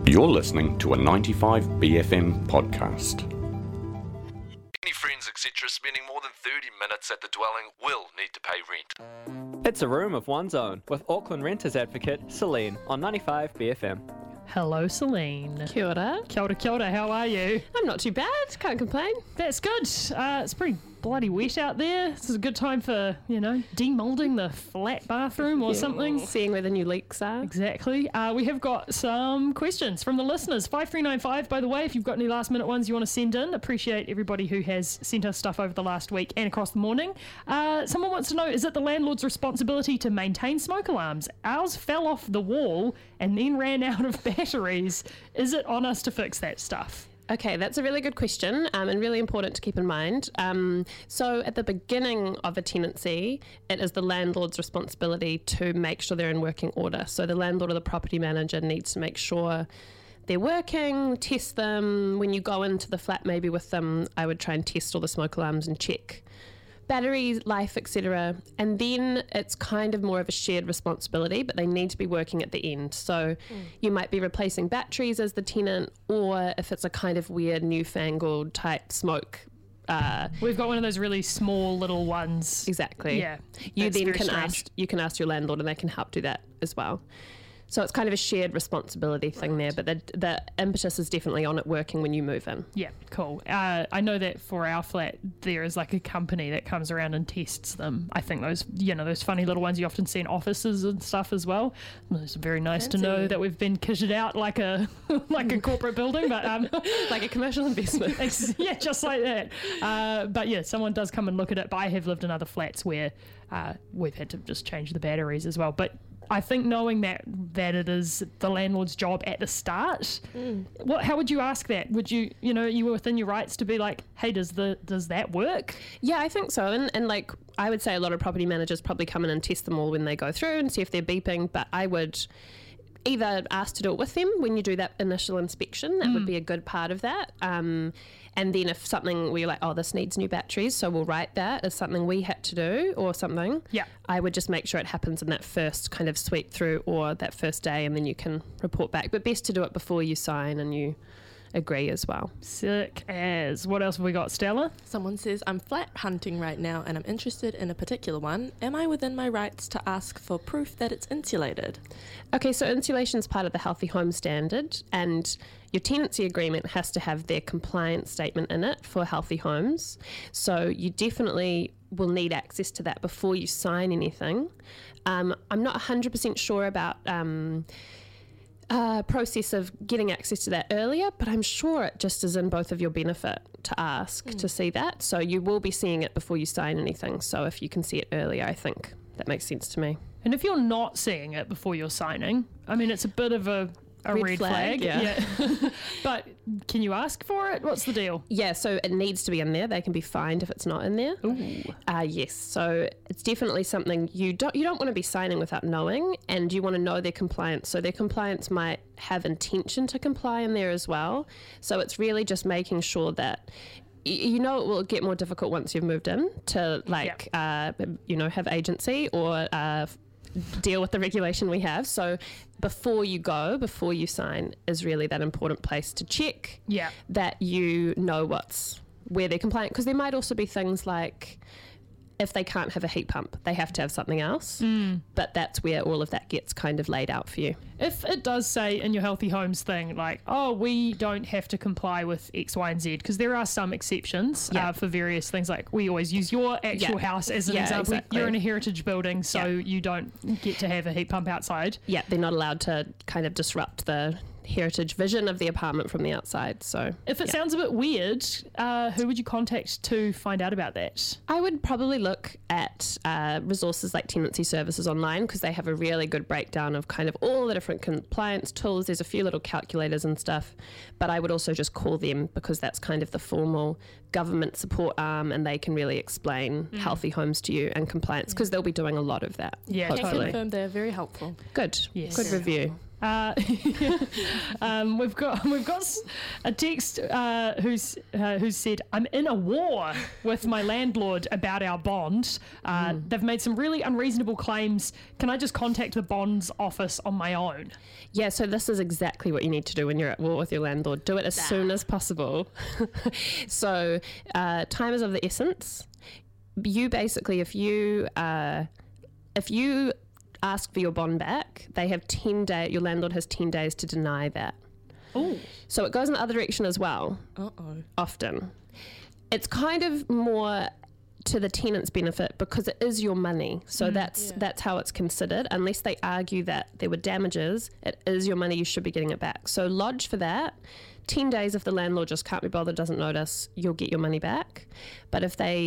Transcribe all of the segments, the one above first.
You're listening to a 95BFM podcast. Any friends, etc., spending more than 30 minutes at the dwelling will need to pay rent. It's a room of one's own with Auckland Renters Advocate Celine on 95BFM. Hello, Celine. Kia ora. Kia ora, kia ora. How are you? I'm not too bad. Can't complain. That's good. It's pretty bloody wet out there. This is a good time for, demoulding the flat bathroom or something. Seeing where the new leaks are. Exactly. We have got some questions from the listeners. 5395, by the way, if you've got any last minute ones you want to send in. Appreciate everybody who has sent us stuff over the last week and across the morning. Someone wants to know, is it the landlord's responsibility to maintain smoke alarms? Ours fell off the wall and then ran out of batteries. Is it on us to fix that stuff? Okay, that's a really good question and really important to keep in mind. So at the beginning of a tenancy, it is the landlord's responsibility to make sure they're in working order. So the landlord or the property manager needs to make sure they're working, test them. When you go into the flat maybe with them, I would try and test all the smoke alarms and check battery life, etc. And then it's kind of more of a shared responsibility, but they need to be working at the end. So you might be replacing batteries as the tenant, or if it's a kind of weird newfangled type smoke. We've got one of those really small little ones. Exactly. Yeah. You that's then very can strange. ask your landlord, and they can help do that as well. So it's kind of a shared responsibility thing there, but the impetus is definitely on it working when you move in. Yeah, cool. I know that for our flat, there is like a company that comes around and tests them. I think those funny little ones you often see in offices and stuff as well. It's very nice to know that we've been kitted out like a corporate building, but Like a commercial investment. yeah, just like that. But yeah, someone does come and look at it. But I have lived in other flats where we've had to just change the batteries as well. But I think knowing that it is the landlord's job at the start, how would you ask that? Would you were within your rights to be like, hey, does that work? Yeah, I think so. And like, I would say a lot of property managers probably come in and test them all when they go through and see if they're beeping, but I would either ask to do it with them when you do that initial inspection. That would be a good part of that. And then if something where you're like, oh, this needs new batteries, so we'll write that as something we had to do or something. Yeah. I would just make sure it happens in that first kind of sweep through or that first day, and then you can report back. But best to do it before you sign and you agree as well. Sick as. What else have we got, Stella? Someone says, I'm flat hunting right now and I'm interested in a particular one. Am I within my rights to ask for proof that it's insulated? Okay, so insulation is part of the Healthy Home Standard, and your tenancy agreement has to have their compliance statement in it for healthy homes. So you definitely will need access to that before you sign anything. I'm not 100% sure about process of getting access to that earlier, but I'm sure it just is in both of your benefit to ask to see that. So you will be seeing it before you sign anything. So if you can see it earlier, I think that makes sense to me. And if you're not seeing it before you're signing, I mean, it's a bit of a red flag. Yeah. But can you ask for it? What's the deal? Yeah, so it needs to be in there. They can be fined if it's not in there. Ooh. Yes, so it's definitely something you don't want to be signing without knowing, and you want to know their compliance. So their compliance might have intention to comply in there as well. So it's really just making sure that it will get more difficult once you've moved in to have agency or deal with the regulation we have. So before you sign is really that important place to check that you know where they're compliant, because there might also be things like if they can't have a heat pump, they have to have something else. But that's where all of that gets kind of laid out for you. If it does say in your healthy homes thing, like, oh, we don't have to comply with X, Y, and Z, because there are some exceptions for various things. Like, we always use your actual house as an example. Exactly. You're in a heritage building, so you don't get to have a heat pump outside. Yeah, they're not allowed to kind of disrupt the heritage vision of the apartment from the outside. So if it sounds a bit weird, who would you contact to find out about that? I would probably look at resources like Tenancy Services online, because they have a really good breakdown of kind of all the different compliance tools. There's a few little calculators and stuff, but I would also just call them, because that's kind of the formal government support arm, and they can really explain healthy homes to you and compliance, because they'll be doing a lot of that. Yeah, hopefully. Confirmed, they're very helpful. Good. Yes. Good review. We've got a text who's said, I'm in a war with my landlord about our bond. They've made some really unreasonable claims. Can I just contact the bonds office on my own? Yeah, so this is exactly what you need to do when you're at war with your landlord. Do it as soon as possible. So time is of the essence. You basically, if you ask for your bond back, they have 10 days, your landlord has 10 days to deny that. Oh. So it goes in the other direction as well. Often. It's kind of more to the tenant's benefit because it is your money. So that's how it's considered. Unless they argue that there were damages, it is your money, you should be getting it back. So lodge for that. 10 days if the landlord just can't be bothered, doesn't notice, you'll get your money back. But if they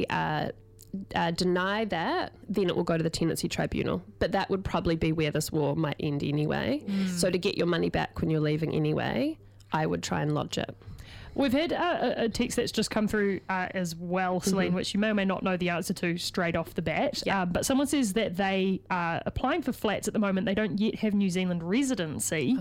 deny that, then it will go to the tenancy tribunal. But that would probably be where this war might end anyway. So to get your money back when you're leaving anyway, I would try and lodge it. We've had a text that's just come through as well, Celine, which you may or may not know the answer to straight off the bat. But someone says that they are applying for flats at the moment. They don't yet have New Zealand residency.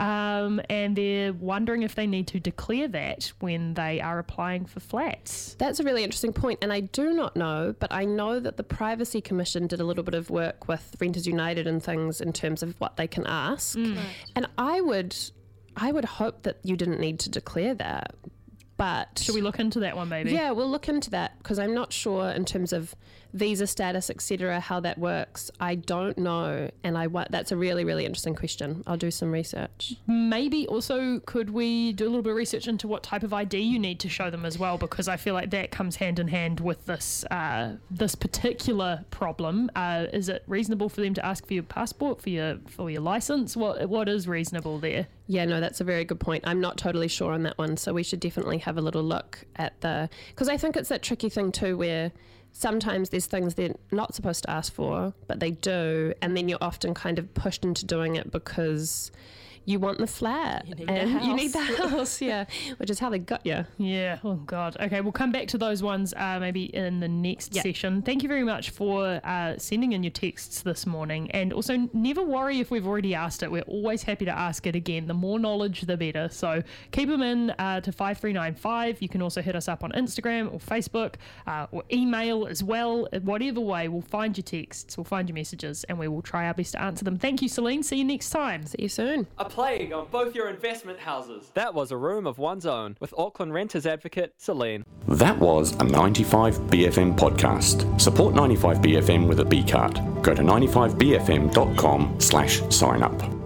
And they're wondering if they need to declare that when they are applying for flats. That's a really interesting point. And I do not know, but I know that the Privacy Commission did a little bit of work with Renters United and things in terms of what they can ask. And I would hope that you didn't need to declare that, but... Should we look into that one maybe? Yeah, we'll look into that because I'm not sure in terms of visa status, etc., how that works. I don't know, and that's a really, really interesting question. I'll do some research. Maybe also could we do a little bit of research into what type of ID you need to show them as well, because I feel like that comes hand in hand with this this particular problem. Is it reasonable for them to ask for your passport, for your license? What is reasonable there? Yeah, no, that's a very good point. I'm not totally sure on that one, so we should definitely have a little look at because I think it's that tricky thing too where sometimes there's things they're not supposed to ask for, but they do, and then you're often kind of pushed into doing it because you want the flat you need the house, yeah, which is how they got you. Yeah, oh God. Okay, we'll come back to those ones maybe in the next session. Thank you very much for sending in your texts this morning, and also never worry if we've already asked it. We're always happy to ask it again. The more knowledge, the better. So keep them in to 5395. You can also hit us up on Instagram or Facebook or email as well. Whatever way, we'll find your texts, we'll find your messages, and we will try our best to answer them. Thank you, Celine. See you next time. See you soon. A plague on both your investment houses. That was A Room of One's Own with Auckland Renters Advocate Celine. That was a 95BFM podcast. Support 95BFM with a B card. Go to 95BFM.com/sign up.